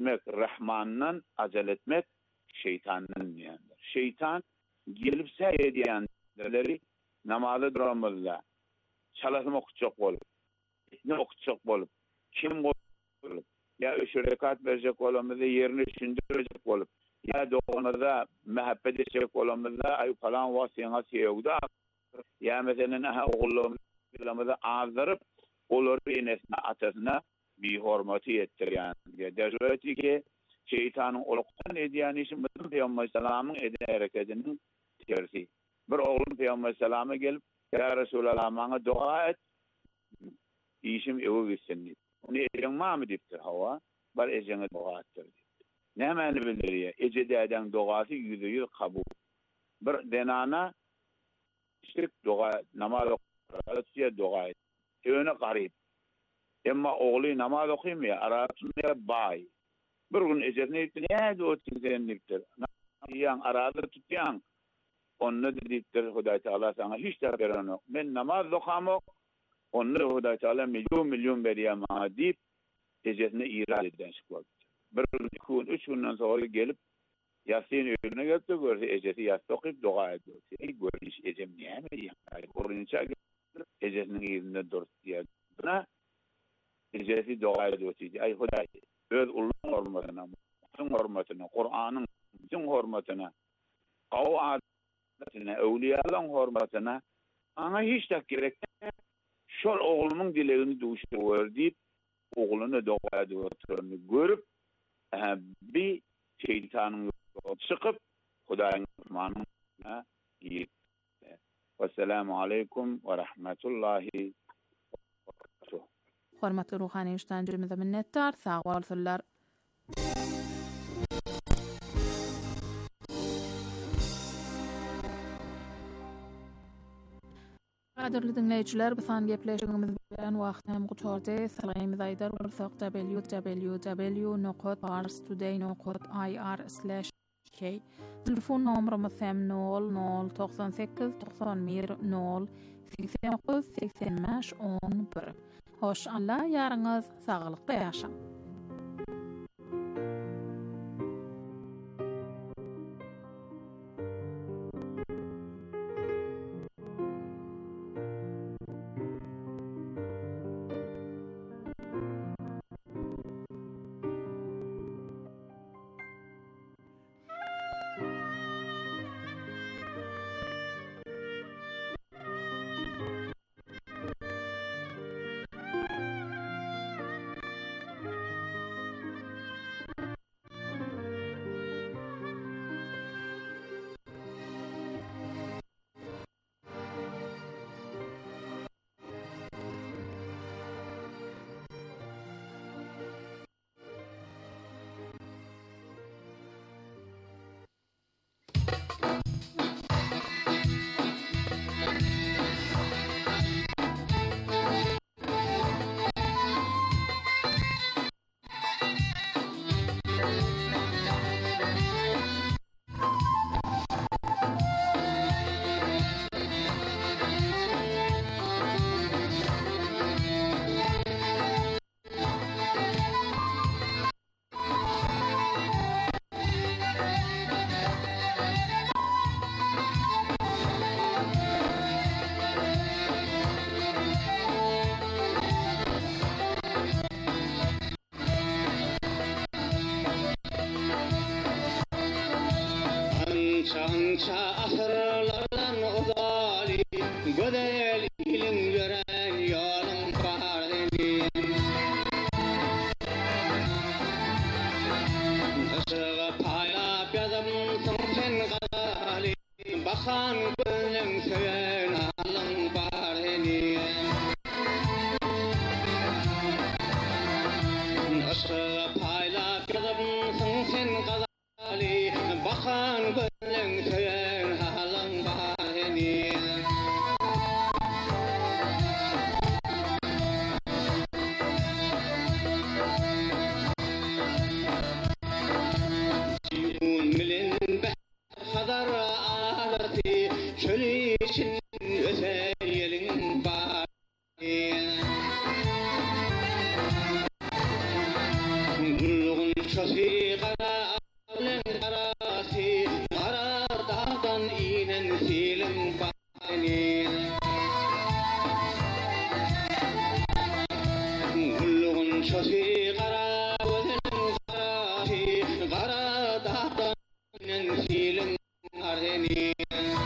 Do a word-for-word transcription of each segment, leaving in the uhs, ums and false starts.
etmek Rahman'dan, acele etmek şeytanın yanıdır. Şeytan gelip sayı diyenleri namazı duramazlar. Çalasım okutacak olup, ne okutacak olup, kim olup, ya üç rekat verecek olamazda yerini düşündürecek olup, ya doğumda mehabbet edecek olamazda ay falan vasiyana siyevda, ya mesela aha oğullarımızda azdırıp, onları enesine atasına bir hürmeti yettirgen. Derleti ki şeytanın oluktan ediyen işin bütün Peygamber Selam'ın eden hareketinin tersi. Bir oğlum Peygamber Selam'a gelip ya Resulallah bana dua et işim evi gitsin. Onu eden var mı diptir hava? Bar ecene dua ettir. Ne hemen bildiriyor? Ecede eden duası yüzde yüz kabul. Bir denana işte dua namaz okuyor dua et. Evine garip. Ama oğlu namaz okuymuyor. Arasında bay. Bir gün ecedine gittin. Ya da o tinzenliktir. Yan arada tutuyan. Onu dediktir Huday Teala sana hiç de veren yok. Ben namaz okumak. Onu Huday Teala milyon milyon veriyor bana deyip ecedine irad eden çıkıyor. Bir gün, üç günden sonra gelip Yasin önüne geldi. Görse ecedi yastı okuyup dua ediyor. Görüş ecem niye mi? Yani korunca ecedinin yerinde dur diye. Buna ecedi dua ediyor. Ay Huday öz Allah'ın hürmetine, Muhammed'in hürmetine, Kur'an'ın bütün hürmetine, o adetine, evliyaların hürmetine, ana hiç de gerek şol oğlumun dileğini duşturuyor deyip oğlunu dua ediyor. Görüp bir şeytanın çıkıp Huday'ın hürmetine giyip. Vesselamu aleykum ve rahmetullahi ve barakatuhu. Hormatly ruhani iştancımıza minnettar, sağ bolsunlar. Qadirli dinleyijiler, bu san gepleşigimiz bilen wagt hem gutordy. Salaýymyz aýdar bolsak w w w nokta pars today nokta i r slash k. Telefon nomerymyz hem nol nol doksan sekiz doksan bir nol seksen dokuz seksen beş on bir. Hoş Allah, yarınız sağlıkta yaşam. Şança ahırlardan uzali, güzel ilin gören yolun kardeni. Işığı paylap yazımsın sen gazali, bakan gönlün söyen alın kardeni. Işığı paylap yazımsın sen gazali, bakan gönlün söyen alın kardeni. Kadar ağlatı çöl için özel yerin var. Gülgün çöz şofi qara bilen qarasi qara dağdan inen silin bani gulluğun şofi qara bilen qarasi qara dağdan inen silin areni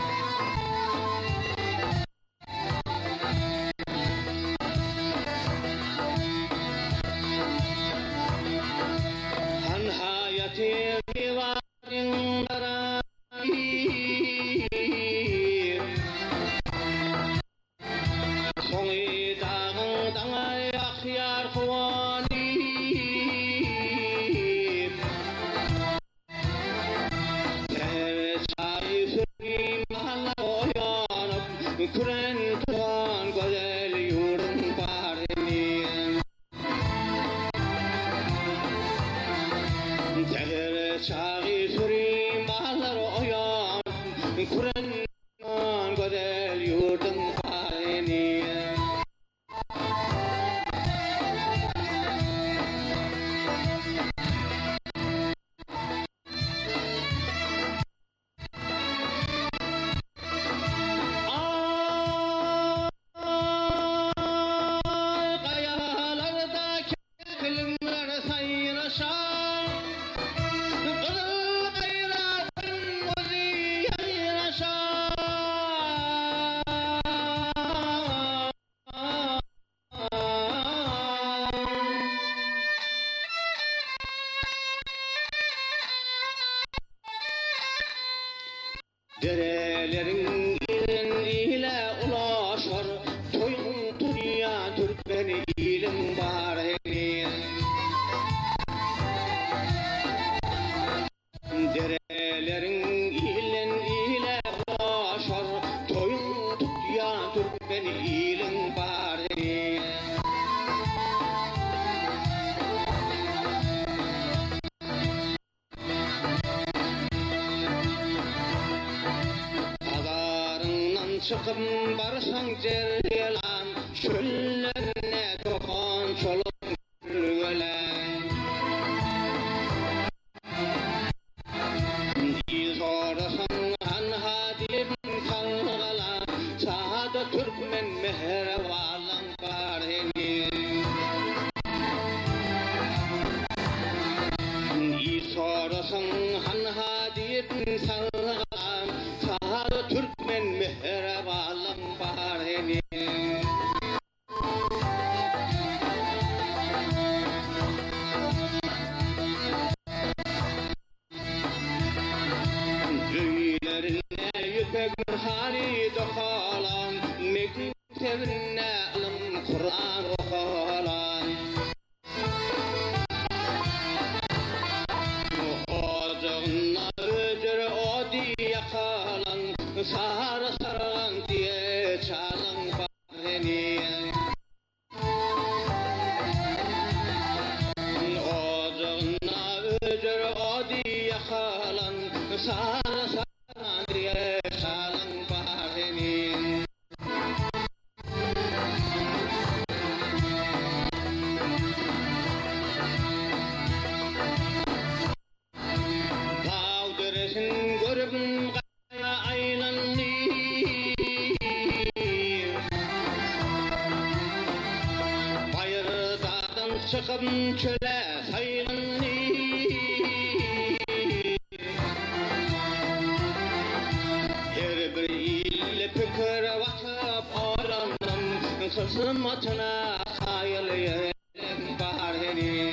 derelerin ile ulaşar toyun dünya türkmeni ilim bari derelerin ile ulaşar toyun dünya türkmeni ilim bari çıkıp barsan ceryelan şöllerine tokan çoluk gülgelen Diz orasan han hadip kalgalan sahada Türkmen mehrevalan barheni Diz orasan han hadip kalgalan sahada Türkmen mehrevalan barheni Göylerine yüpek hali dokalan mektebine alım Kur'an okulan Ocağına ödür odi yakalan Sarı sarılan diye çalan barheni Ocağına ödür odi yakalan Sarı sarılan diye çalan barheni Dağdırısın görüp aylanlı Bayır dağdan çıkıp çöle saylanlı Her bir il pükür vatıp oranım Kızmatına hayal yerim barheni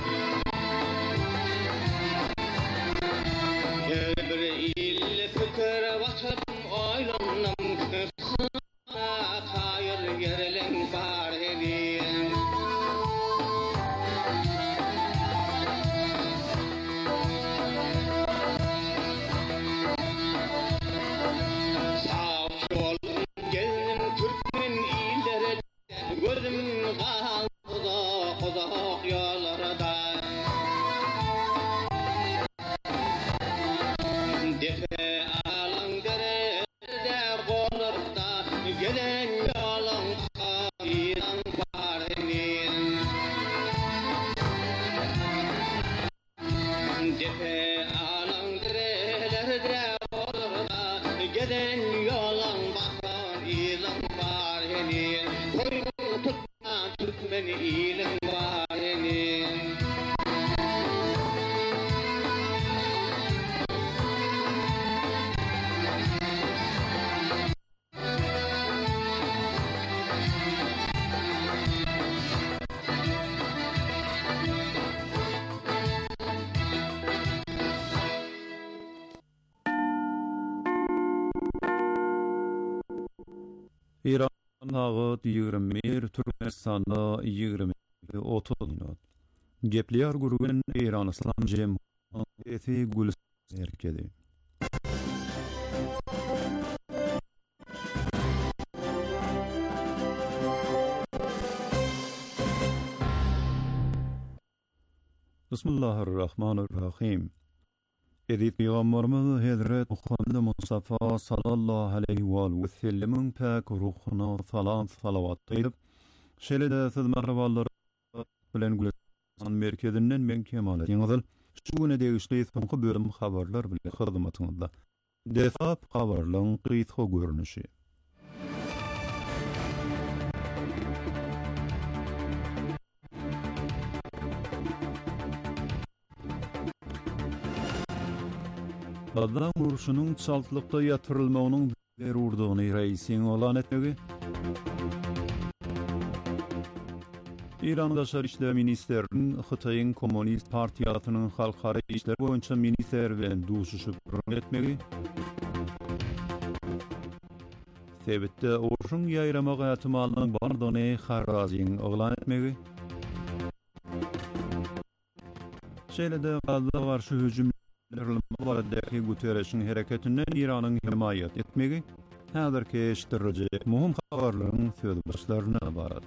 Her bir il pükür vatıp oranım Kızmatına hayal yerim barheni Sağ olun gelin Türkmen illeri gördüm İran hağı ýigirme bir, Türkmenistanda ýigirme otuz minut. Gepler gurgun İran Islam Cemhuriyeti Gülis merkezi. Bismillahirrahmanirrahim. Edip Peygamberimiz Hazret Muhammed Mustafa sallallahu aleyhi ve sellem'in pak ruhuna salam salavat edip şeýle-de siz merhabalar bilen Gülistan merkezinden men Kemal Ýyňyzyl şu güne degişli soňky bölüm habarlar bilen hyzmatyňyzda. Defap habarlaryň gysga görnüşi. Gazdan uruşunun çaltlıkta yatırılmagynyň zerurdygyny reisiň elan etmegi. İran Daşary işler ministerinin Hytaýyň Kommunist Partiýasynyň halkara işler boýunça minister bilen duşuşyp etmegi. Sebitde uruşun ýaýramagy ähtimalynyň bardygyny Harraziň elan etmegi. Şeýle-de Gazda garşy hüjüm Baradaki Guterres'in hareketinden İran'ın himayet etmegi, häzirki eşitdirjek muhim habarlaryň söz başlaryna barat.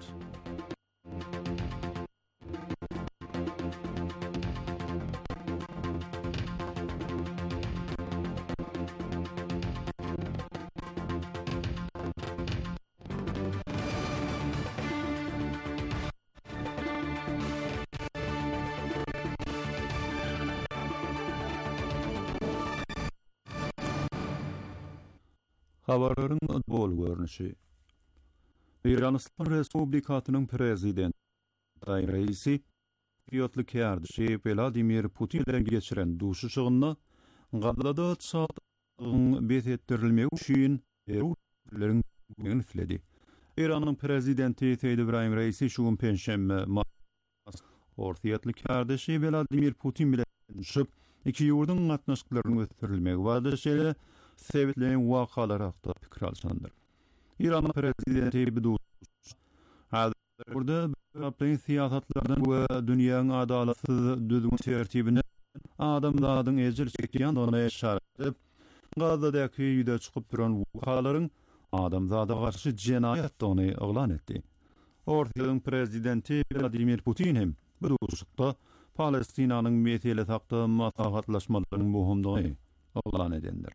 Habarlaryň bol görnüşi. İran Islam Respublikasynyň prezidenti reisi Ýotly Kärdi Vladimir Putin bilen geçiren duşuşygyna Gaddada çatdygyň betetdirilmegi üçin erurlaryň ýöneldi. İranyň prezidenti Seýid İbrahim Reisi şu gün penşembe Ýotly Kärdi Vladimir Putin bilen şüp iki ýurduň gatnaşyklaryny ötürilmegi wada şeýle sebeplerin wakalar haqda pikir alşandır. İran prezidenti bidu burada Rabbin siyasatlardan we dünýäň adalatsız düzgün tertibine adamlaryň ejir çekýän dona işaret edip Gazdadaky ýüde çykyp duran wakalaryň adamzada garşy jenaýat dony elan etdi. Ortaýyň prezidenti Vladimir Putin hem bu uçukda Palestinanyň mesele haqda maslahatlaşmalaryň muhimdigini elan edendir.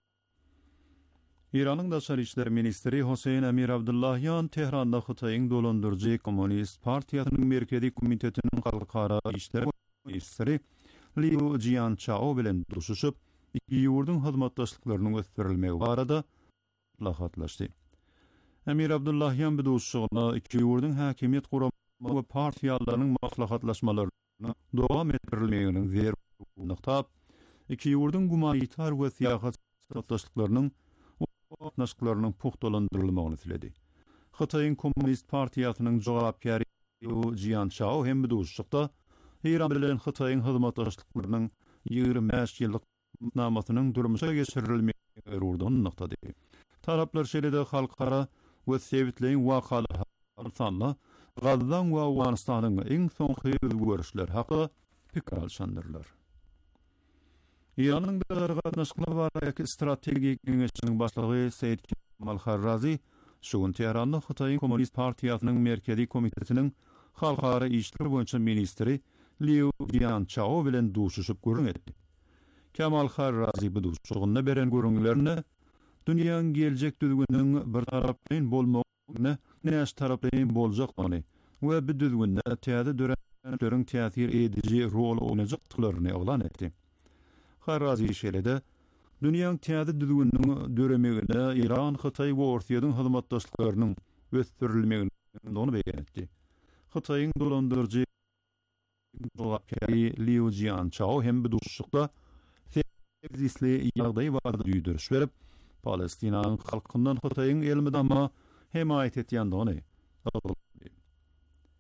İran'ın Daşary işler ministri Hüseyin Emir Abdullahyan Tehranda Hytaýyň dolandyrjy Kommunist Partiýasynyň merkezi komitetiniň halkara işler ministri Liu Jianchao bilen duşuşyp iki ýurduň hyzmatdaşlyklarynyň ötürilmegi barada lahatlaşdy. Emir Abdullahyan bu duşuşyna iki ýurduň häkimiýet guramy we partiýalarynyň maslahatlaşmalaryny dowam etdirilmeginiň zerurlygyny tap, iki ýurduň gumanitar we syýasat hyzmatdaşlyklarynyň gatnaşyklarynyň puhtalandyrylmagyny tiledi. Hytaýyň Kommunist Partiýasynyň jogapkary Jianchao hem bu duşuşykda İran bilen Hytaýyň hyzmatdaşlyklarynyň ýygrimi beş ýyllyk namatynyň durmuşa geçirilmegi zerurdygyny noktady. Taraplar şeýle-de halkara we sebitleýin wakalar sanly Gazdan we Awganistanyň iň soňky görüşler haqda pikir alşandyrlar. İran'ın bir gatnaşyklar barada strategik geňeşiniň başlygy Seýid Kemal Harrazi şu gün Tehranda Hytaýyň Kommunist Partiýasynyň merkezi komitetiniň halkara işler boýunça ministri Liu Jianchao bilen duşuşyp görün etdi. Kemal Harrazi bu duşuşygyna beren görüňlerini dünýäň geljek düzgünüň bir tarapdan bolmagyny, näş tarapdan boljakdygyny we bu düzgünde täze dörenlerin täsir edici rol oynajakdyklaryny elan etdi. Harrazi şeýle-de dünýäň täze düzgünüň döremegine İran, Hytaý we Ortaýadyň hyzmatdaşlyklarynyň ötürilmegini onu beýan etdi. Hytaýyň dolandyrjy jogapkary Liu Jianchao hem bu duşuşykda sebepli ýagdaý barada ýüdürüş berip Palestinanyň halkyndan Hytaýyň elmidama himayet etýändigini aýdy.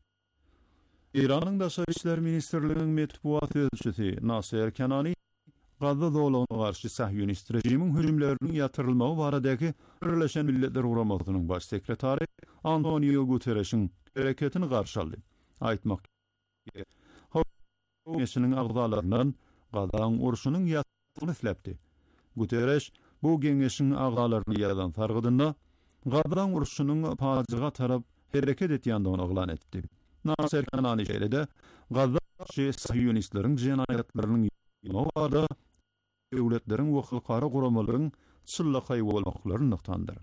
İran'ın Daşary işler ministrliginiň medpuat sözçüsi Nasser Kanani Gaza dowlagyna garşy Sahyonist rejimiň hüjümleriniň ýatyrylmagy baradaky Birleşen Milletler Guramasynyň baş sekretary Antonio Guterres'iň hereketini garşy aldy. Aýtmak Hawaşynyň agdalaryndan Gazaň urşunyň ýatyrylyny isläpdi. Guterres bu geňeşiň agdalaryny ýadan sargydynda Gazaň urşunyň paýjyga tarap hereket etýändigini oglan etdi. Nasser Kanani şeýlede Gaza Sahyonistlaryň jenayatlarynyň ýolunda döwletleriň we halkara guramalaryň çyllakaý bolmaklaryny noktandyr.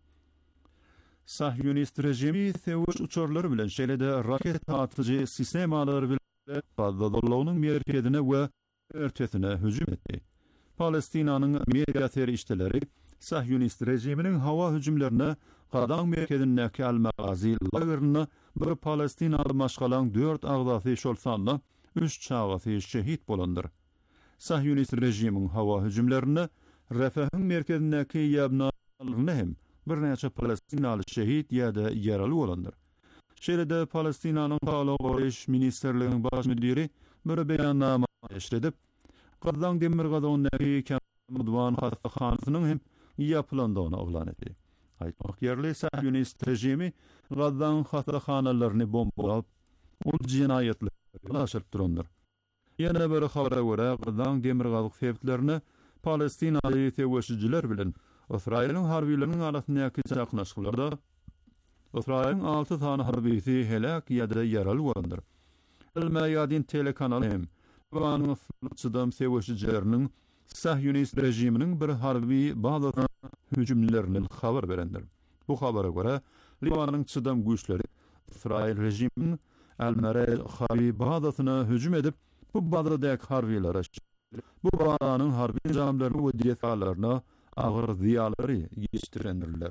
Sahyonist rejimi Sewuş uçurlary bilen şeýlede raket atyjy sistemalary bilen Gaza dowlatynyň merkezine we ertesine hüjüm etdi. Palestinanyň media işçileri Sahyonist rejiminiň hawa hüjümlerine Gaza merkezindäki al-Magazi lageryna bir Palestinaly maşgalan dört agdasy şolsanla üç çağatı şehit bolandyr. Sahyonist rejimiň hawa hüjümlerini Rafahyň merkezindäki ýabnalygyny hem bir näçe Palestinaly şehit ýa-da ýaraly bolandyr. Şeýlede Palestinanyň Soglyk goýuş ministrliginiň baş müdiri bir beýannama eşredip, Gazaň demir gazagyny Kamudwan hastaxanasynyň hem ýapylandygyny oglan etdi. Aýtmak ýerli Sahyonist rejimi Gazaň hastaxanalaryny bombalap, ul jinayetleri aşyryp durandyr. Ýene bir habara görä, Gazaň demir gazyk sebäplerini Palestinaly teweşijiler bilen Israýlyň harbiýleriniň arasyndaky çaknaşyklarda Israýlyň alty tane harbisi helak ýa-da ýaraly bolandyr. El-Mayadin telekanaly hem Libanlyň çydam teweşijileriniň Sahyonist rejiminiň bir harbi bazasyna hüjümlerini habar berendir. Bu habara görä, Libanyň çydam güýçleri Israýl rejiminiň El-Marel harbi bazasyna hüjüm edip, bu bazadaky harbiýlere bu bazanyň harbi jamlaryny we diýetalaryna agyr ziýalary ýetirýändirler.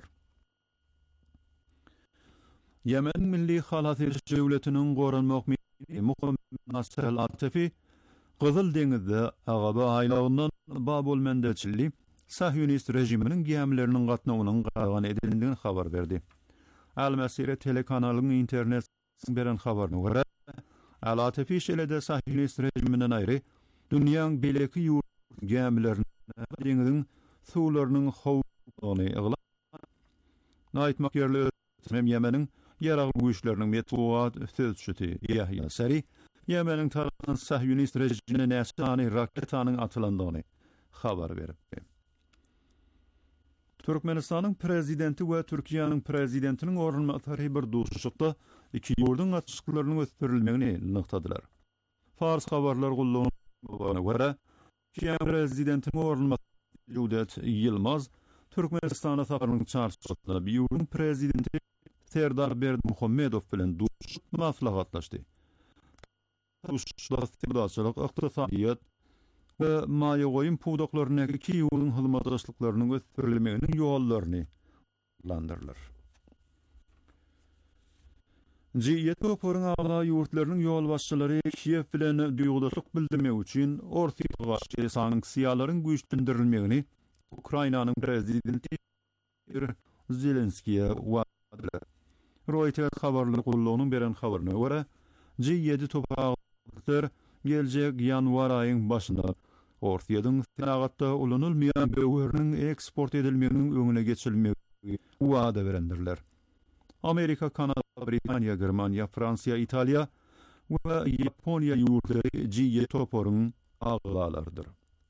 Yemen Milli Halaty Döwletiniň goranmak mehmani Muhammed Nasser al-Atafi Gyzyl deňizde Agaba aýlagyndan Babul Mendeçili Sahyonist rejiminiň gemileriniň gatnawynyň gaýgan edildiğini habar berdi. Al-Masira telekanalynyň internet beren habaryna görä, Al-Atafi şeýlede Sahyonist rejiminden aýry dünýäň beleki ýurt gemilerini deňiziň suwlarynyň howluny ýyglan. Naýtmak ýerli hem Yemeniň ýarak güýçleriniň metbuat sözçüti Yahya Sari Yemeniň tarapyndan Sahyonist rejimine näçe raketanyň atylandygyny habar berdi. Türkmenistanyň prezidenti we Türkiýanyň prezidentiniň ornatary bir duşuşykda iki ýurdun atışyklarynyň ötürilmegini noktadylar. Fars habarlar gullanyna görä, Türkiýa prezidentiniň ornatary Judet Yılmaz Türkmenistana safarynyň çarşysynda bir ýurdun prezidenti Serdar Berdimuhammedow bilen duşup maslahatlaşdy. Duşuşda sirdaçylyk, ykdysadyýat we maýa goýum puwdaklaryna iki ýurdun hyzmatdaşlyklarynyň ötürilmeginiň ýollaryny landyrlar. Jiýetoporyň agda ýurtlarynyň ýol başçylary Kiýew bilen duýgulaşlyk bildirmek üçin ortaga sanksiýalaryň güýçlendirilmegini Ukrainanyň prezidenti Zelenskiýe wagtlar. Reuters habarlary gullanyň beren habaryna görä, G ýedi topaglar geljek ýanwar aýynyň başynda Ortaýadyň synagatda ulanylmaýan böwürniň eksport edilmeginiň öňüne geçilmegi wada berendirler. Amerika, Kanada, Britaniýa, Germaniýa, Fransiýa, Italiýa we Ýaponiýa ýurtlary G ýedi toporyň aglalardyr.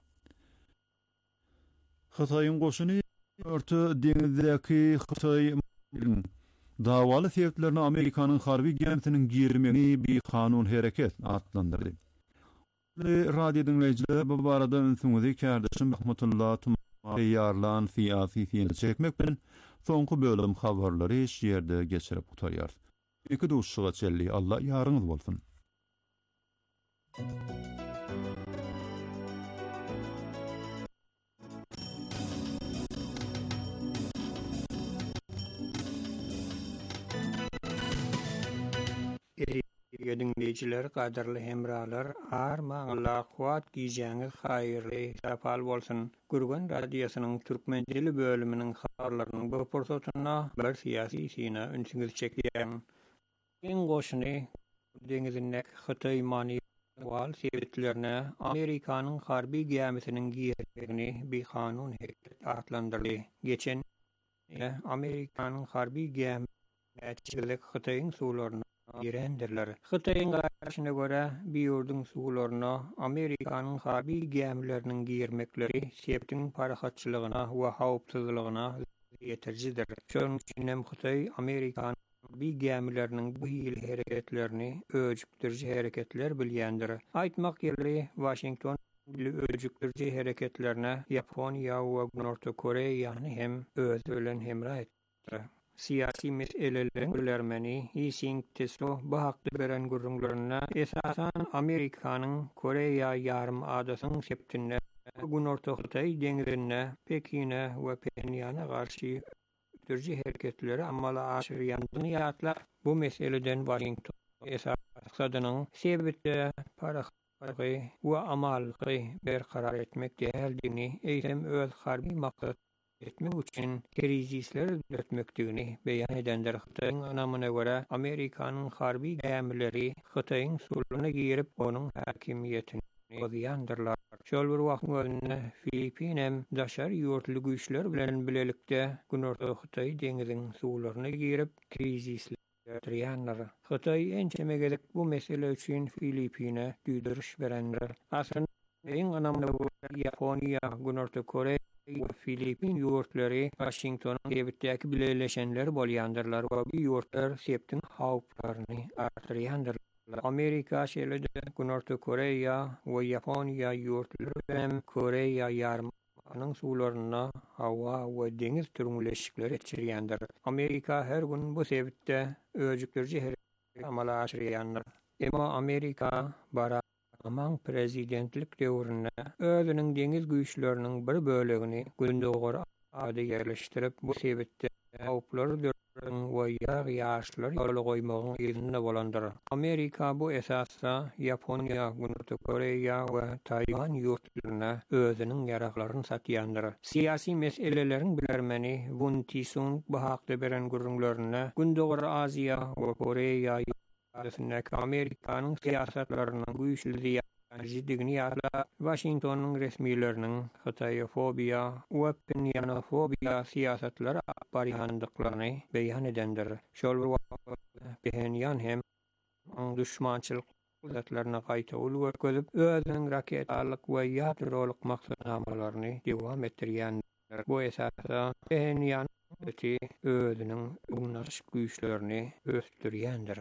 Hytaýyň goşuny orta deňizdäki Hytaý dawaly sebäplerini Amerikanyň harby gemisiniň girmegini bir kanun hereket atlandyrdy. Radio dinleyijiler bu barada öňsüňizi kardeşim Mahmudullah Tumaýarlan fiýasy fiýil çekmek bilen soňky bölüm habarlary şeýerde geçirip oturýar. Iki duşşuga çelli Allah ýaryňyz bolsun. Dinleyijiler, gaderli hemralar, armaňla kuwat giýjäňiz haýyrly, tapal bolsun. Gürgen radiosynyň türkmen dili bölüminiň habarlarynyň bu portatyna bir syýasy sine ünsüňiz çekýän. Iň goşuny deňizinde Hytaý many wal sebetlerine Amerikanyň harby gemisiniň giýerligini bir kanun heklet atlandyrdy. Geçen Amerikanyň harby gemisi Hytaýyň suwlaryna girendirler. Hytaýyň garaşyna görä bir ýurdun suwlaryna Amerikanyň harby gemileriniň girmekleri septiň parahatçylygyna we hawpsuzlygyna ýeterjidir. Şonuň üçin hem Hytaý Amerikanyň bir gemileriniň bu ýyl hereketlerini öjükdirji hereketler bilýändir. Aýtmak ýerli Washington öjükdirji hereketlerine Ýaponiýa we Orta Koreýany hem özü bilen hemrah etdi. Siyasi meselelerin bilermeni Washington bu hakda beren gurrunlaryna esasan Amerikanyň Koreýa ýarym adasynyň septinde Gün Orta Hytaý deňizine, Pekine we Pjöngjana garşy türji hereketleri amala aşyrýandyny ýatlar. Bu meseleden Washington esasadynyň sebäpleri parahy we amaly berkarar etmek däldigini, eýsem öz harby maksat etmek üçin krizisler ötmekdigini beýan edenler. Hytaýyň anamyna görä Amerikanyň harby gemileri Hytaýyň suwlaryna girip onuň hakimiýetini bozýandyrlar. Şol bir wagt gözüne Filipinem daşar ýurtly güýçler bilen bilelikde Gün Orta Hytaý deňiziniň suwlaryna girip krizisler ýatrýanlar. Hytaý ençemegelik bu mesele üçin Filipine düýdüriş berenler. Aslynda eň anamly Ýaponiýa, Gün Orta Koreýa we Filipin ýurtlary Washingtonyň gebetdäki bileşenler bolýandyrlar we bu ýurtlar septiň hawplaryny artyrýandyrlar. Amerika şeýlede Gün Orta Koreýa we Ýaponiýa ýurtlary hem Koreýa ýarymynyň suwlaryna hawa we deňiz türmüleşikleri etjirýändir. Amerika her gün bu sebäpde öjükdirji hereketler amala aşyrýandyr. Emma Amerika bara Aman prezidentlik döwründe özüniň deňiz güýçleriniň bir bölegini gündögür ady ýerleşdirip bu sebäpde hawplar we ýar ýaşlar ýoly goýmagyň ýerinde bolandyr. Amerika bu esasda Ýaponiýa, Gün Orta Koreýa we Taýwan ýurtlaryna özüniň ýaraklaryny satýandyr. Siyasi meselelerin bilermeni Won Tisung bu hakda beren gurrunlaryna Gündögür Aziýa we Koreýa ýurtlaryna Amerikanyň siýasatlarynyň güýçlüği jiddigini ýatlar. Washingtonyň resmiýetleriniň Hytaýofobiýa we Pjöngjanofobiýa siýasatlary barýandyklaryny beýan edendir. Şol bir wagt Pjöngjang hem düşmançylyk zatlaryna gaýta ul görkezip özüniň raketalyk we ýadrolyk maksatnamalaryny dowam etdirýändir. Bu esasda Pjöngjang öti özüniň uňlaş güýçlerini ösdürýändir.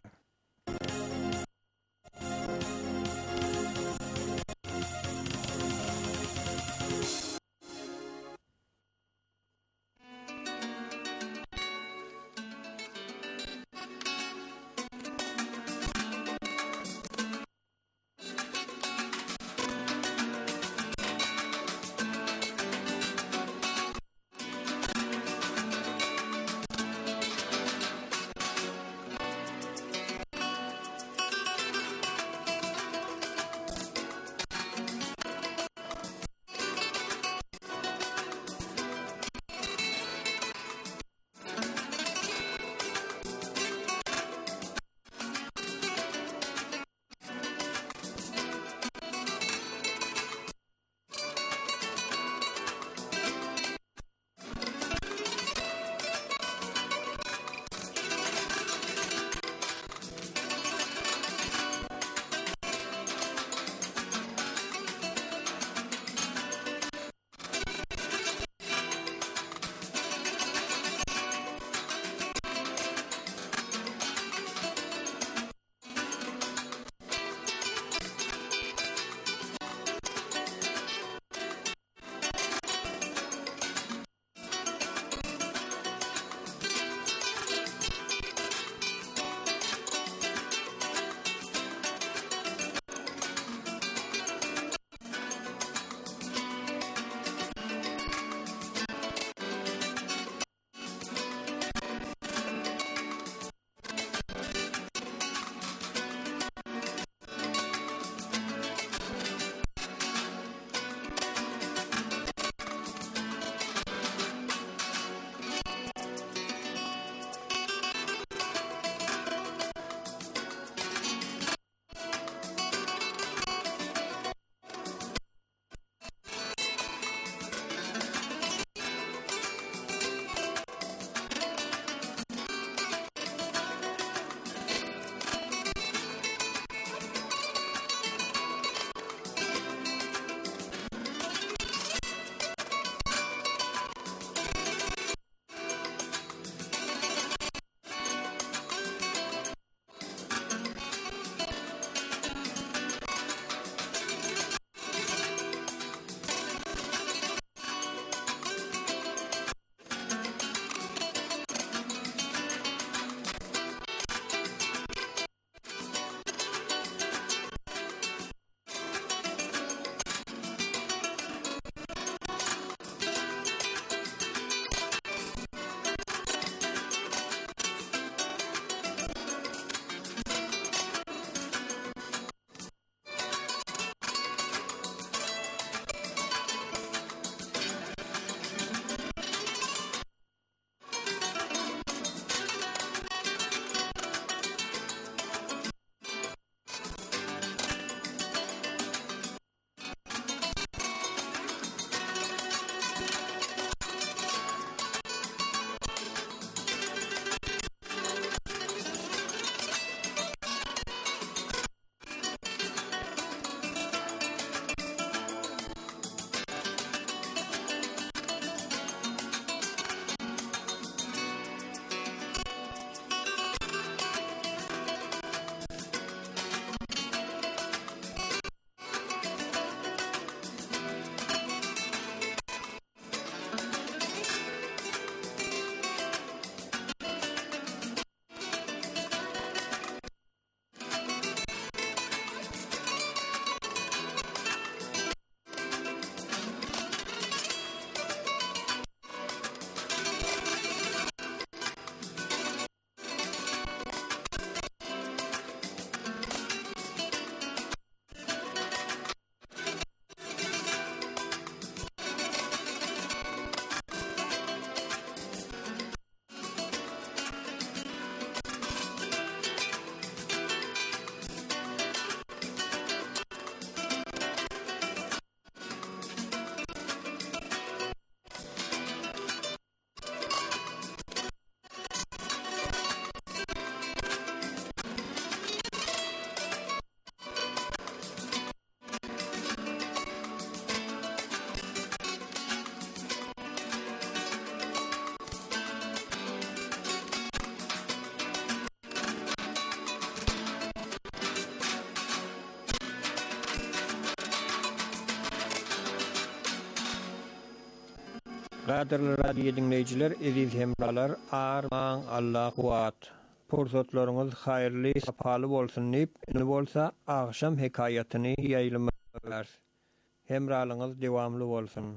Qadirli radio dinleyiciler, eziz hemralar, arman Allah kuat. Pursatlarınız hayırlı, sapalı bolsun deyip, ne bolsa akşam hikayatyny ýaýlamak. Hemralığınız devamlı bolsun.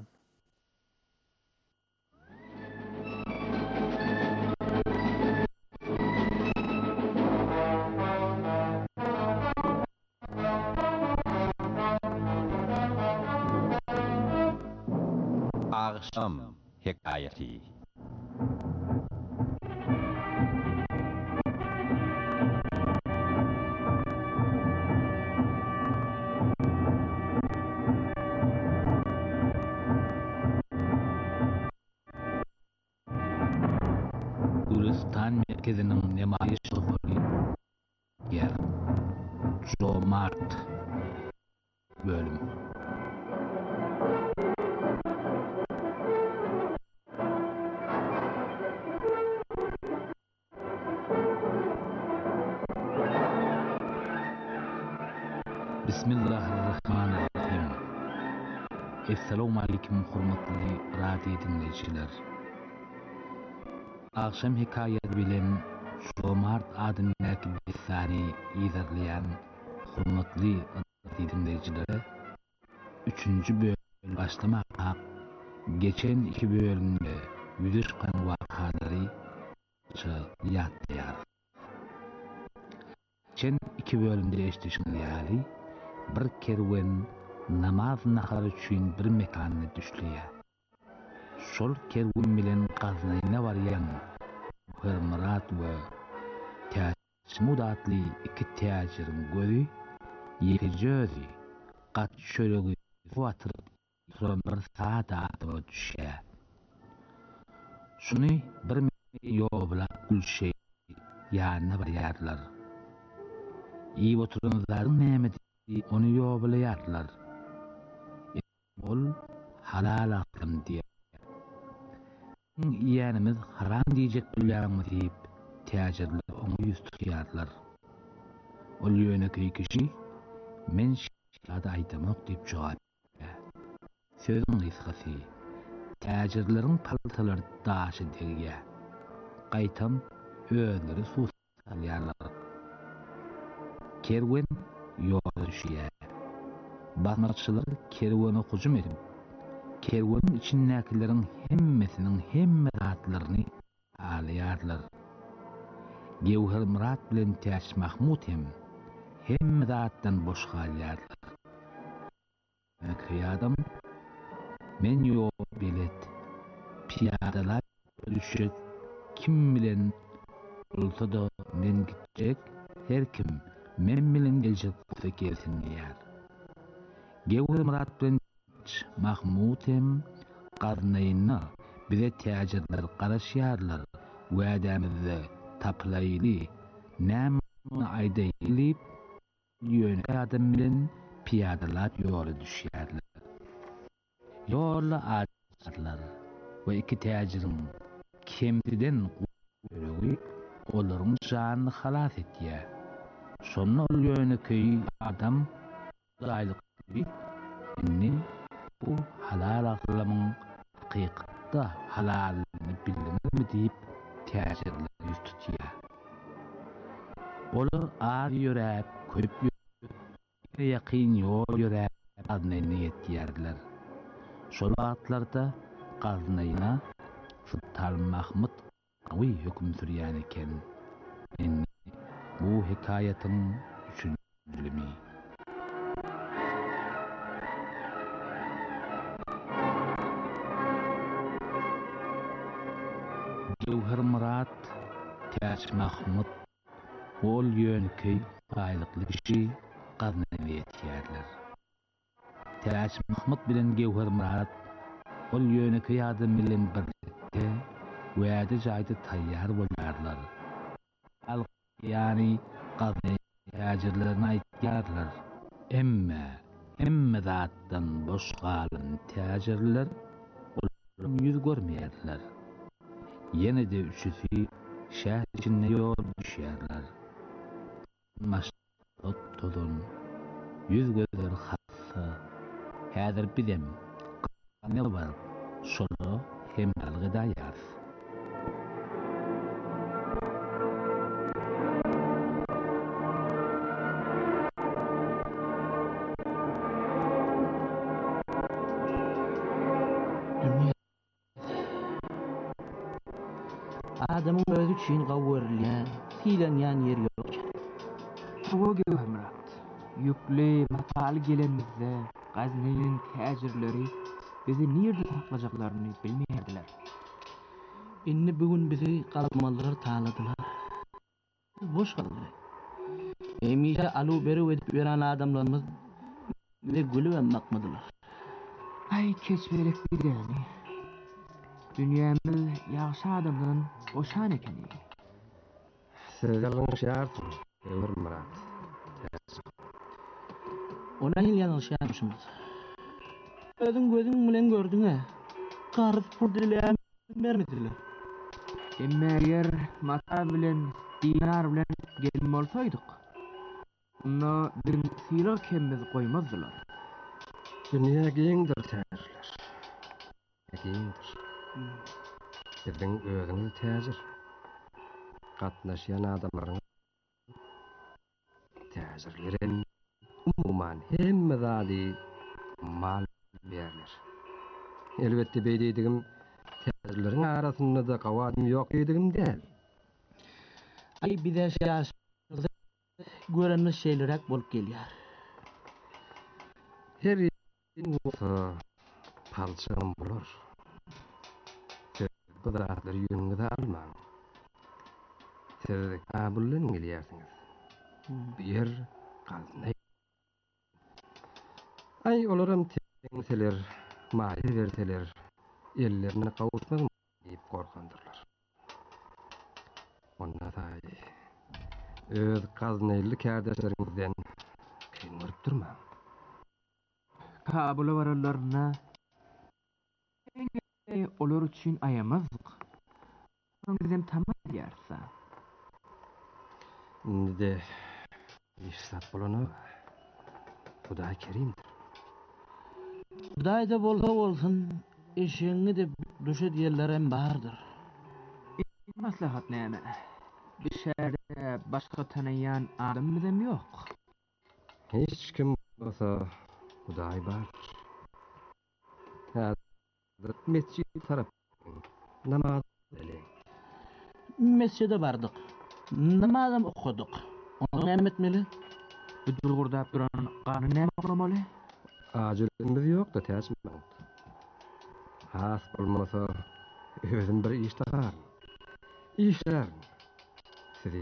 Akşam hikayeti. Gülistan merkezinin nemayiş şoförü yer Jomart bölüm. Bismillahirrahmanirrahim. Assalamu alaykum hormatly radio dinleyijiler. Akşam hikayet bilen Jomart adyndaky bir sany ýerleýän hormatly radio dinleyijilere üçünji bölüm başlamak. Geçen iki bölümde yüzüşkan wakalary ýatdylar. Geçen iki bölümde eşleşilýäli bir kerwen namaz nahar üçin bir mekanyna düşlüýär. Şol kerwen bilen Gaznaýyna barýan Murat we Täşmud adly iki täjiriň gözi ýekejözi gat şölegi watyryp turan bir saat atyp düşýär. Şuny bir ýobla gülşe ýanyna barýarlar. İyi oturanlaryň nämeti onu ýoblaýarlar. Ol halal aklym diýär. Ýanymyz haram diýjek bolýarmy diýip täjirler onu ýüz tutýarlar. Ol ýöneki kişi men şada aýtamak diýip jogap berýär. Sözüň ysgasy täjirleriň paltalary daşy degýär. Gaýtam özleri suw salýarlar. Kerwen yola düşýär. Basmakçylar kerwene hujum edip, kerwenin içindäkilerin hemmesiniň hemme zatlaryny alýarlar. Gewher Murat bilen Täş Mahmud hem hemme zatdan boş galýarlar. Näki adam men ýok bilet piyadalar düşük kim bilen bolsa da men gitjek her kim men bilen geljek bolsa gelsin diýär. Gewher Murat bilen Mahmud hem Gaznaýyna bize täjirler garaşýarlar. Wädämizde taplaýly näme aýdaýlyp ýöne adam bilen piyadalar ýola düşýärler. Ýola açarlar we iki täjiriň kemdiden gurulgy olaryň janyny halas etýär. Şonu ol ýöneköý adam gaýlyk inni bu halal aklamyň hakykatda halalyny bildirmi diýip täjirler ýüz tutýar. Olar ar ýörep, köp ýörep, ýakyn ýol ýörep adnyny ýetýärler. Şol wagtlarda Gaznaýyna Sultan Mahmud awy hökm sürýän eken. Inni bu hikayatyň üçünji bölümi. Gewher Murat, Täş Mahmud ol ýöneköy gaýlykly kişi Gaznaýyna ýetýärler. Täş Mahmud bilen Gewher Murat ol ýöneköy adam bilen birlikde wäde jaýda taýýar bolýarlar. Al ýani Gaznaýy täjirlerini aýtýarlar. Emme, emme zatdan boş galan täjirler olam ýüz görmeýärler. Yine de üçüsi şäher içinde ýol düşýärler. Maşot tolun, yüz gözler hassa, häzir bidem, kanel bar, şonu hemralyk edýär. Adamın özü için gawırlayan, filanyan yer yok. Hawa Gevhermurat, yüklü, matalı gelenmizde Gazne'nin täjirleri bizi nerede saklajaklarını bilmeýärdiler. Inni bugün bizi kalmalılar tanıdılar. Boş kaldı. Emişe alu beri edip veren adamlarımız bize gülü emmakmadılar. Ay keçberek bir yani. Dünyamız yaxşı adamların boşan ekeni. Sizlerin şartı Gevhermurat. Ona hil yanılşanmışımız. Özün gözün bilen gördün ha. Karıp kurdileyen vermediler. Emme eger mata bilen, dinar bilen gelin bolsaydyk, onda bir sira kemmiz koymazdylar. Dünya giňdir täzirler. Giňdir. Bizden özüňiz täzir. Gatnaşýan adamlaryň täzirlerin umuman hemme zady mal berler. Elbetde beýdiýdigim täzirleriň arasynda da gawadym ýok diýdigim däl. Ay bize şaş görenli şeylerek bolup gelýär. Her ýerin bolsa palçygym bolar. Bu zatlar ýönüňize almaň. Siz Kabuldan gelýärsiňiz. Bu ýer Gazne. Ay olaram teňseler, maýy berseler, ellerini kavuşmaz diýip gorkandyrlar. Onda taý öz Gazneli kärdeşleriňizden kyngyryp durma. Kabula vararlarına olar üçün ayamazdyk. Bizem tamam ýarsa. Indi işsat bolany Hudaý kerimdir. Hudaý da bolsa bolsun, eşeğini de düşet yerlerem bardır. Maslahat näme? Bir şäherde başga tanaýan adam bizem ýok. Hiç kim bolsa Hudaý bardyr. Häzir mesjid tarap namaz ele. Mescide bardyk. Namazam okudyk. Onu näme etmeli? Üdül gurdap duran gany näme oklamaly? Ajylymyz ýok da täsmin. Has bolmasa özüm bir iş tapar. İşler. Sizi.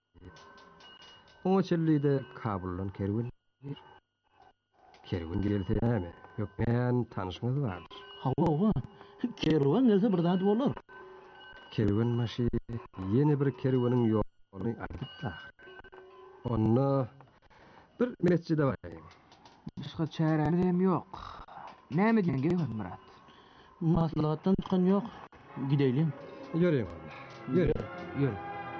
O çellide Kabuldan kerwen. Kerwen gelse näme? Ýok, men tanışyňyz bardyr. Hawa hawa. Kerwen gelse bir zat bolar. Kerwen maşy ýene bir kerweniň ýoluny aýdyp tak. Onu bir mesjide barayım. Başga çäremiz ýok. Näme diýen Gevhermurat? Maslahatdan çykan ýok. Gideýlim. Ýöreň. Ýöreň. Ýöre.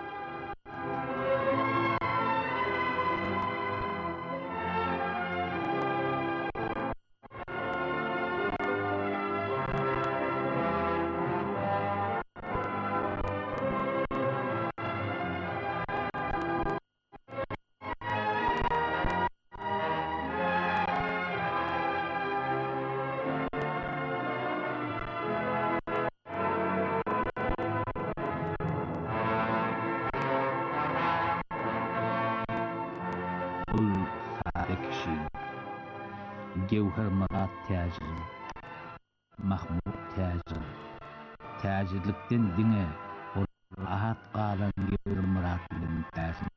Gevhermurat täjir, Mahmud täjir. Täjirlikden diňe ol ahat galan Gevhermurat bilen täjir.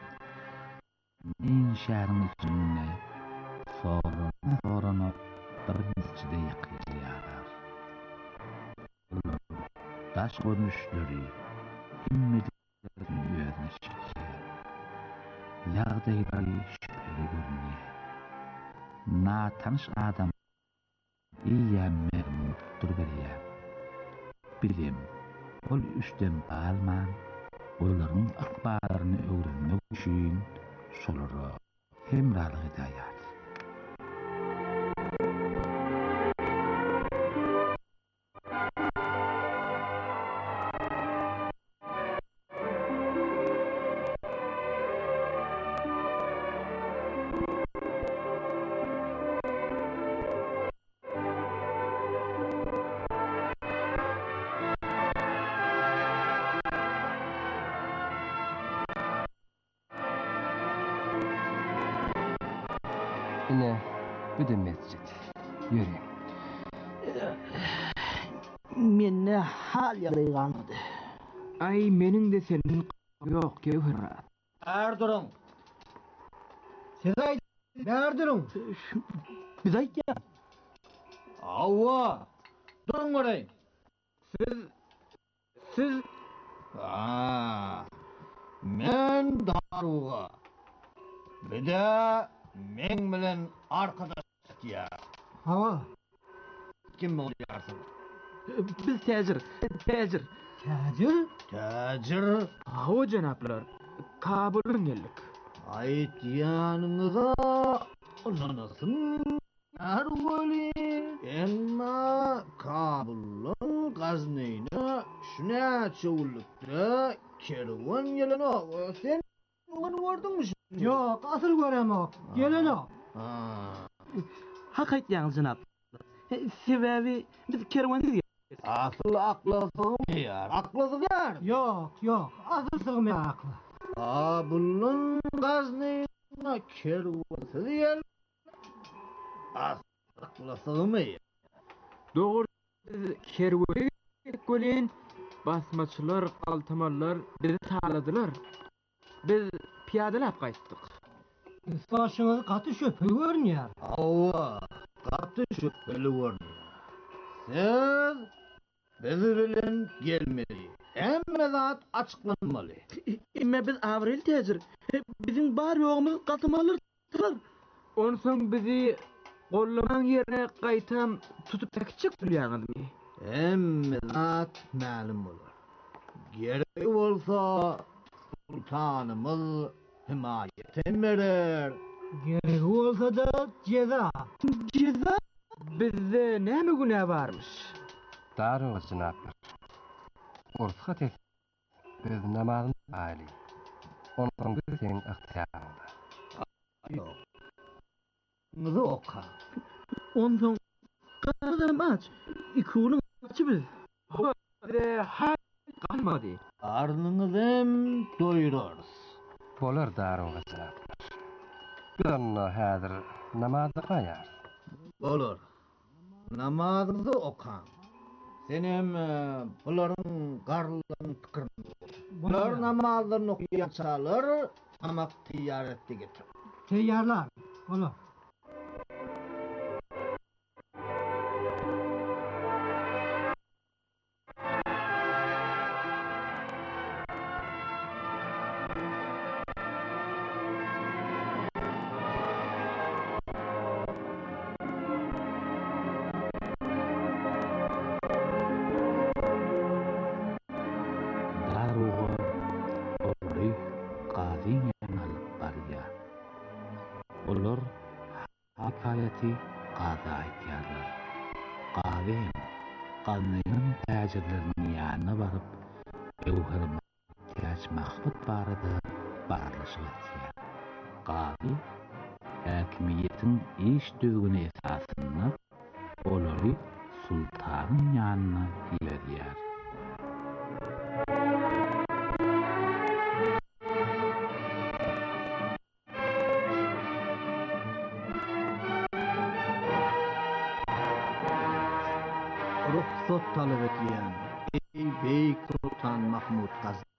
In şähriň içinde sonra sonra bir mesjide ýakyjýar. Taş görnüşleri, himmetlerini ýöne çekýär. Ýagdaýlary şüpheli görünýär. Natanış adam iýemme muttur berýär. Bilim, ol üstem balman, olaryň akbararyny öwrenmek üçin şolara hemralyk edýär. Ine bir de mescid. Yürü. Menne hal yaraygandı. Ay menin de senin yok Gevherat. Erdurum. Siz ay Erdurum. Biz aytya. Avva. Durun orayı. Siz siz Aa. Men Daruga. Bir de men bilen arkadaş ya. Hava. Kim olacaksın? Biz tecir, tecir. Tacir? Tacir. Hava cenaplar. Kabul'un geldik. Ayet yanınıza uzanasın. Ervali. Emma Kabul'un gazneyine şuna çoğulukta kervan yelen o. Sen onu vardın mı şimdi? Yok, asıl görem o. Gelen o. Hak aytýaňyz janap. Sebebi biz kerwanyz ýa. Asıl aklı sığmıyor. Aklı sığar. Yok, yok. Asıl sığmıyor aklı. Kabul'un gazneyine kervansız yer. Asıl aklı sığmıyor. Doğru kerwany gölen basmaçylar, altamallar bizi taladylar. Biz piyadalap gaýtdyk. Başınız katı şöpeli görünüyor. Ava, katı şöpeli görünüyor. Siz bizi bilen gelmeli. Emme zat açıklanmalı. Imme biz avril tecir. Bizim bar ýogumyz gatymalar. Ondan soň bizi gollaman ýerine gaýtam tutup takçyk bilýärmi? Emme zat ma'lum bolar. Gerek bolsa sultanımız himayet emmerer. Gerek olsa da ceza. Ceza? Bizde näme günah barmış? Daruga janaplar. Orta tek. Biz namazın aili. Onun bir senin ihtiyarında. Yok. Nızı oka. Ondan soň gazalarym aç. İkulyň açy biz. Hadi hay kalmady. Karnınızı hem doyururuz. Bolar Daruga janaplar. Bir onu häzir namaza gaýar. Olur. Namazınızı okan. Senem buların garlyň pikirini. Bular namazlarını okuyançalar tamak tiyaretde getir. Tiyarlar. Olur. Olur hakayati qaza aýtýarlar. Qawem qanlyň täjirleriniň ýanyna baryp Ewherma täç mahbut barada barlyşyp etýär. Qawy häkimiýetiň iş düzgüni esasyna olary sultanyň ýanyna ýerýär. Ruhsat talep etýän ey Beyk Sultan Mahmud Gazni.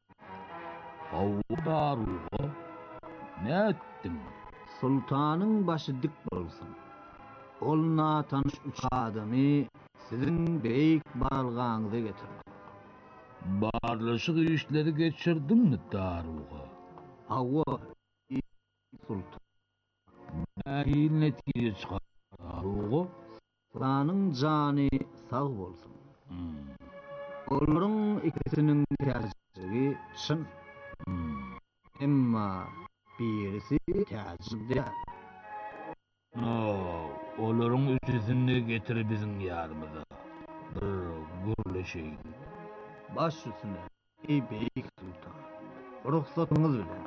Daruga näetdiň? Sultanyň başy dik bolsun. Olna tanış üç adamy sizin beyk balgaňyza getirdi. Barlyşyk işleri geçirdiňmi Daruga? Hawa sultan. Näil netije çykar Daruga? Sultanyň jany sag bolsun. Hmm. Olaryň ikisiniň täziri çyn. Hmm. Emma birisi täzirde. No, olaryň üçüsini getir biziň ýarymyza. Bir gürleşeýin. Baş üstüne ey Beyk Sultan. Ruhsatyňyz bilen.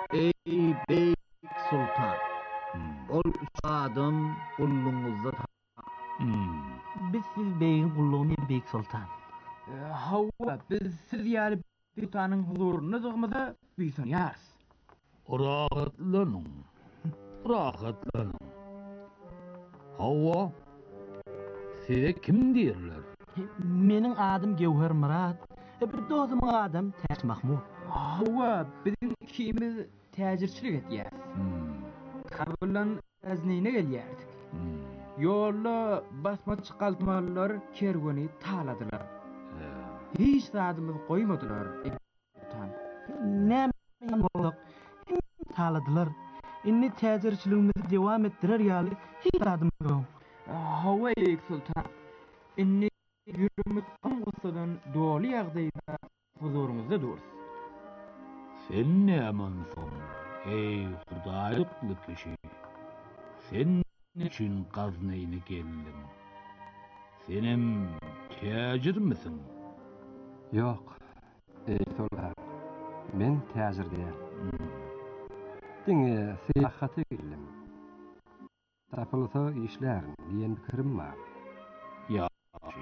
Ey Beyik Sultan. Hmm. Ol üstadım kulluğunuzda. Hmm. Biz siz beyin kulluğunu Beyik Sultan. Hawa biz siz ýaly sultanyň huzuruny zygmyza büýsün ýarys. Rahatlanın. Rahatlanın. Hawa, size kim diýerler? Meniň adym Gewher Murat. E bir dozumyň adym Täş Mahmud. Hawa bizim ikimiz täjirçilik etýär. Hmm. Kabulan aznine gelýärdik. Hmm. Ýolda basma çykaltmalar kerwani taladylar. He. Hiç zadymyz goýmadylar. Sultan. Näme bolak? Taladylar. Inni täjirçiligimizi dewam etdirer ýaly hiç adym ýok. Hawa Beyik Sultan. Inni ýürümiz aňgusadan doli ýagdaýda huzurumuzda dursun. Sen nämansyň? Ey hudaýlykly kişi. Sen için gaznyny geldin? Senem täjir misin? Yok. Ey Sultan. Men täjir diýär. Hmm. Diňe seýahata geldim. Tapylsa işlärin diýen pikirim bar. Ýa-ki.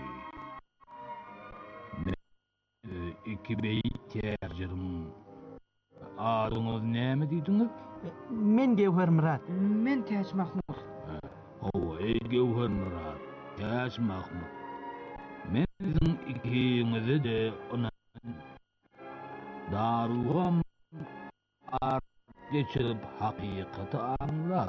Men e, iki beýik täjirim. Adyňyz näme diýdiňiz? Men Gewher Murat. Men Täş Mahmud. Hawa, ey Gewher Murat, Täş Mahmud. Men sizin ikiňizi de ona darugam ar geçirip hakykaty anlap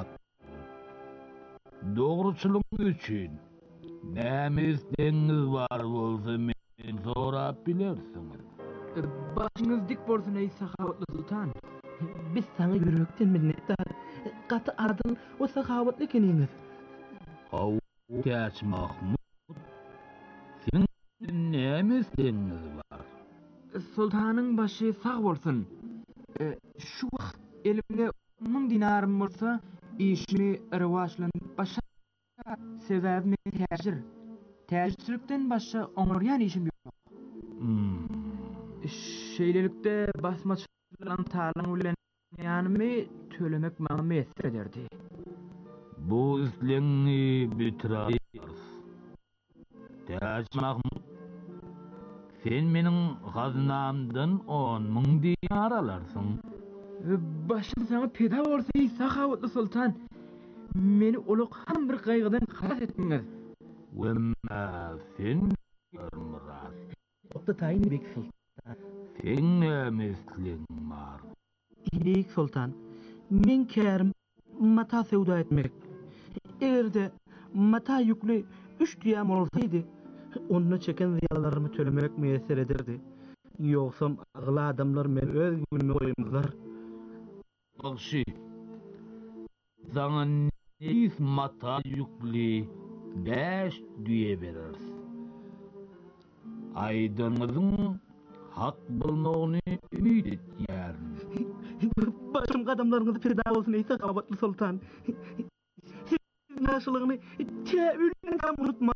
dogruçylyk üçin näme isleňiz bar bolsa men sorap bilersiňiz. Başyňyz dik bolsun ey sahawatly sultan. Biz sana yürekden minnetdar. Gaty ardyn o sahawatly ekeniňiz. Hawa, Täş Mahmud, sen näme isleňiz bar? Sultanyň başy sag bolsun. E, şu wagt elimde on dinarym bolsa, işimi rewaçlandyryp başa sebäbi men täjir. Täjirçilikden başga oňurýan işim ýok. Hmm. Şeýlelikde basmaçylaryň talan bilen ýanymy tölemek maňa meýsir ederdi. Bu isleňi bitirýäris. Täş Mahmud, sen meniň gaznamdan on ming dinar alarsyň. E, Başym sana peda bolsa ey sahawatly sultan. Meni uluk ham bir gaýgydan halas etdiňiz. Wemma sen Murat, Okta taýin Beyik Sultan. sen näme isleň bar? Beyik Sultan. Men kärim mata sewda etmek. Egerde mata ýükli üç diýam bolsaydy, onu çeken ziýanlarymı tölemek meýsir ederdi. Ýoksam agla adamlar meni öz günüme goýmazlar. Bakşy. Sana neis mata yükli beş düye berers. Aýdyňyzyň hak bolmagyny ümit etýärin. Başım adamlarınızı peda bolsun ey sahawatly sultan. Siz naşylygyny täbülen unutma.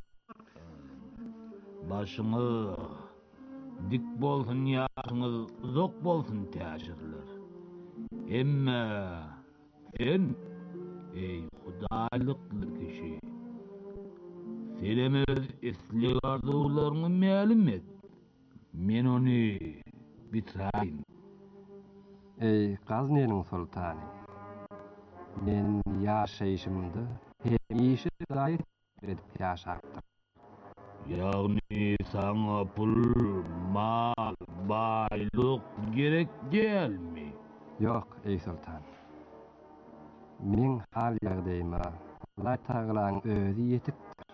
Başyňy dik bolsun, ýaşyňyz uzak bolsun täşirler. Emma sen ey hudaýlykly kişi, senemez isleg arzuwlaryňy ma'lum et. Men ony bitirayım. Ey Gaznynyň sultany. Men ýaşaýşymdy hem işi daýy edip ýaşapdyr. Ýagny saňa pul, mal, baýlyk gerek gelmi? Yok ey sultan. Min hal ýagdaýyma Allah Taalaň özü ýetipdir.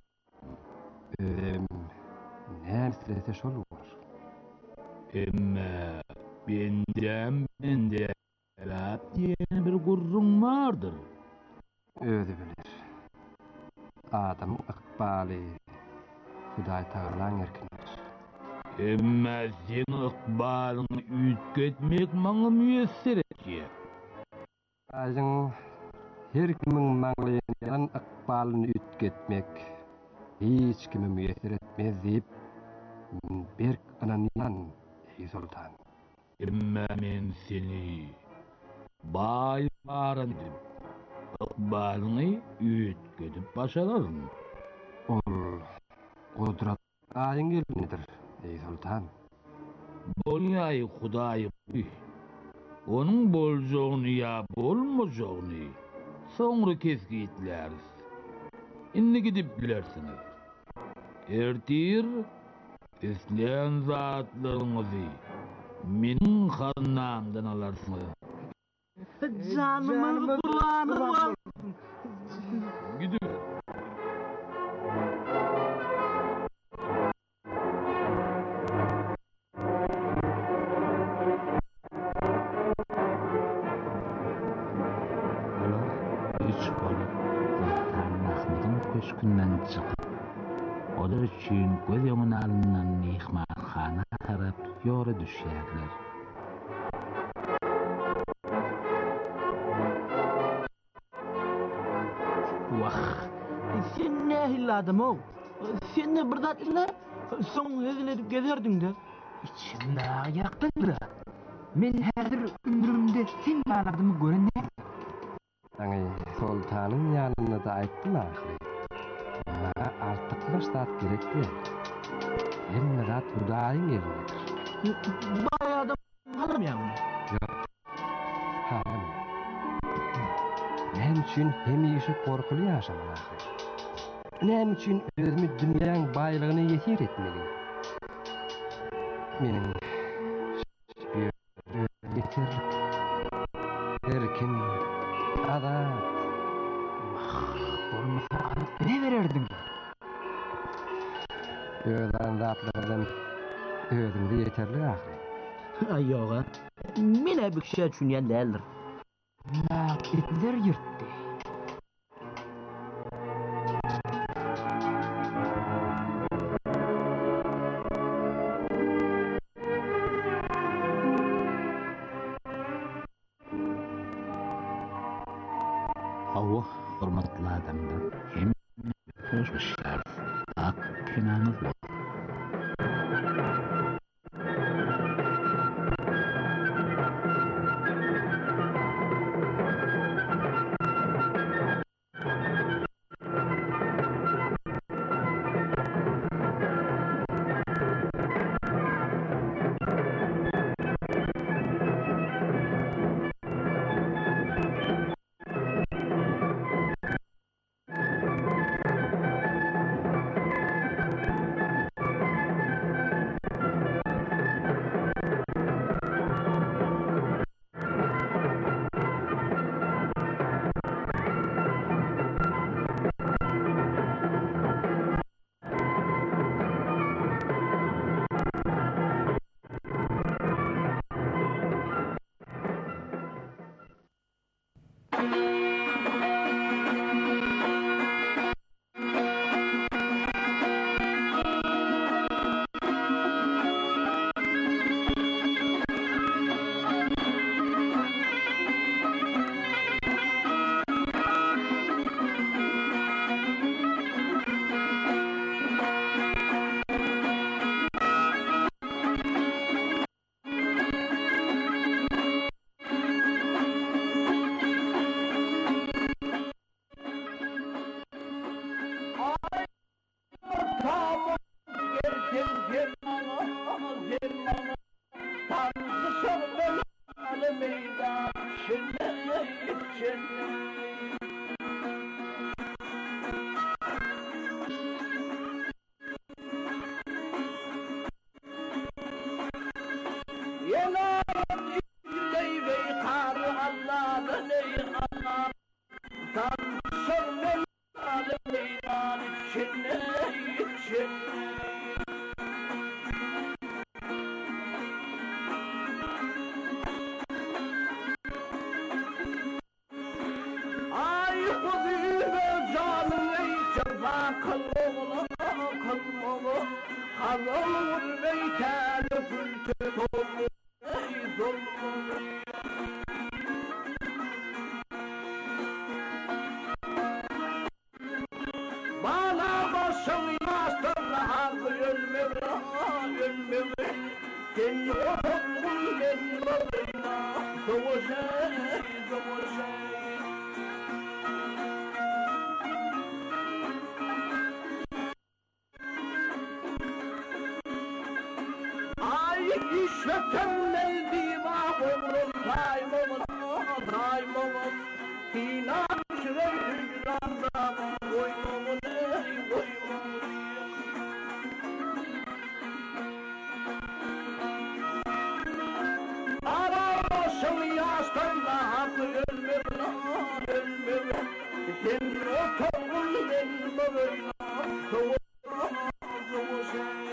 Özüm näme şol bar. Emma bendem bende elap diýen bir gurrun bardyr. Özü bilir. Adam ykbaly Hudaý Taalaň erkindir. Emma sen ykbalyny üýtgetmek maňa müýessir etýär. Aýyň her kimiň maňlaýan ykbalyny üýtgetmek hiç kime müýessir etmez diýip berk ananýan ey sultan. Emma men seni bay baran edip, ıkbalını üyütküdüp başararın. Ol, kudrat ayın gelinidir, ey sultan. Bolyay Hudaýy uy. Onun boljogyny ya bolmajogyny soňra kesgitläris. Inni gidip bilersiňiz. Ertir isleýän zatlaryňyzy meniň hannamdan alarsyňyz. Canımın kulağını var. Gidip köşkünden çıkıp, olar üçün göz ýoňuna alynan mehmanhana tarap ýola düşýärler. Wah, sen nähil adam-o? Sen de bir zat ile soň hezin edip gezerdiň-de. İçimde ýakdyňda. Men häzir ömrümde sen bardymy görende. Aňy sultanyň ýanyna da aýtdym ahly. Bana artykly zat gerekdi. Hemme zat Hudaýyň gelinidir. Bay adam halamaýarmy? Ýok. Halam. Men üçin hemişe korkulu ýaşamak ahly. Näme üçin özümi dünýäň baýlygyny ýetir etmeli? Meniň bir yeterlik. Erkin, azat. Bolmasa ne bererdin? Özden zatlardan özümde yeterli ahli. Ay yoga. Mene bir şey düşünýän däldir. Mak etler yırttı. Hawa hormatly adamlar hem hoşuşlar. Ak kenanız var. Sen o Ay işletem neydi bak umrum daimum daimum inan şirin hücranda koymumun ey koymumun arasım yastanda hapı ölmem lan ölmem sen o toğul elmem lan toğul toğul şey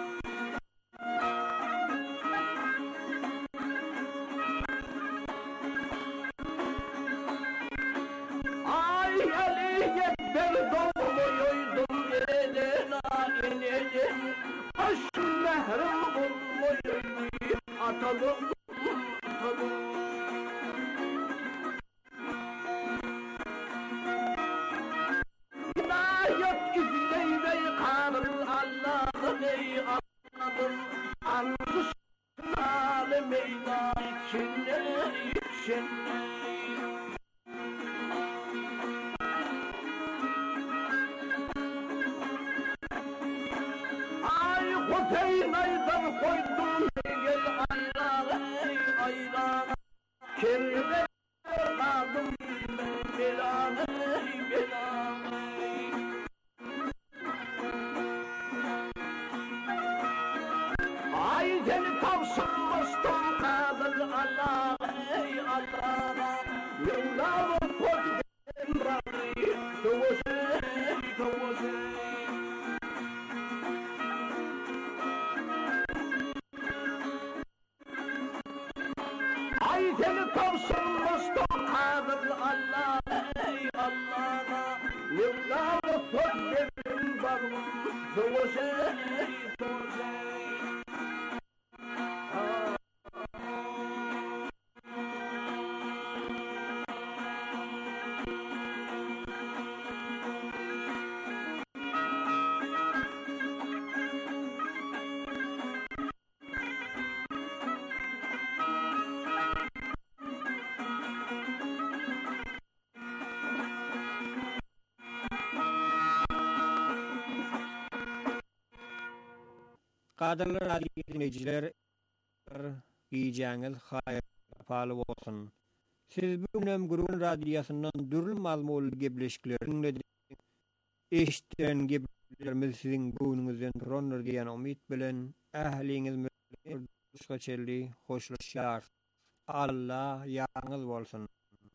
atalım, atalım. Hidayet izleyle kanın Allah'ım ey Allah'ım Anlışnalı meydan içinde, içinde Ay Hüseyin aydan koydum gel ayran Kirve kaldım belanı belanı Ay seni tavsırmıştım kalır Allah ey Allah Yıllar koydum Rabbi Doğuşu doğuşu Ay seni tavsırmıştım kalır Allah ey Allah Yıllar koydum Rabbi Doğuşu doğuşu Qadarlı radio dinleyiciler, giyeceğiniz hayır pahalı olsun. Siz bugün Gurun Radyosu'ndan dürlü mazmul gebleşiklerin nedir? Eşittiren gebleşiklerimiz sizin bugününüzden ronur diyen umit bilen əhliniz mürdüşqa çelli hoşlaşar. Allah yağınız olsun.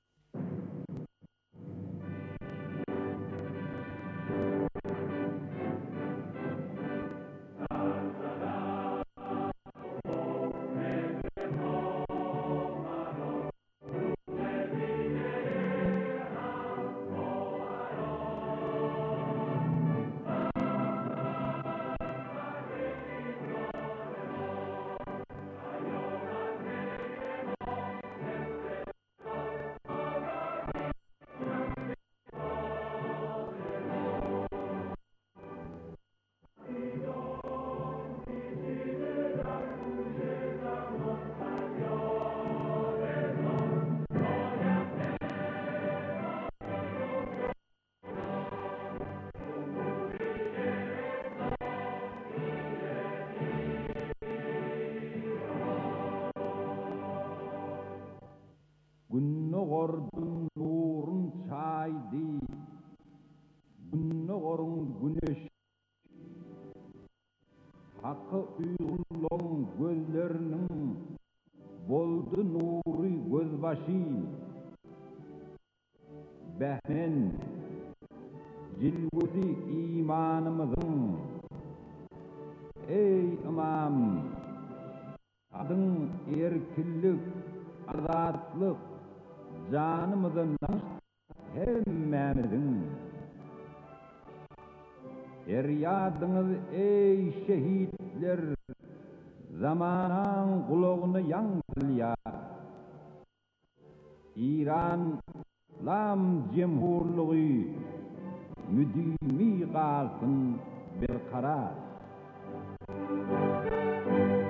Günnogordun nurun çaydi, günnogorun güneş, hakkı uygulon gözlerinin boldu nuri gözbaşı, behmen cilvesi imanımızın, ey imam, adın erkillik, azatlık, canımızın hemmemizin feryadınız ey şehitler zamanan kulağını yankılya İran İslam Cemhurluğu müdimi kalsın berkarar.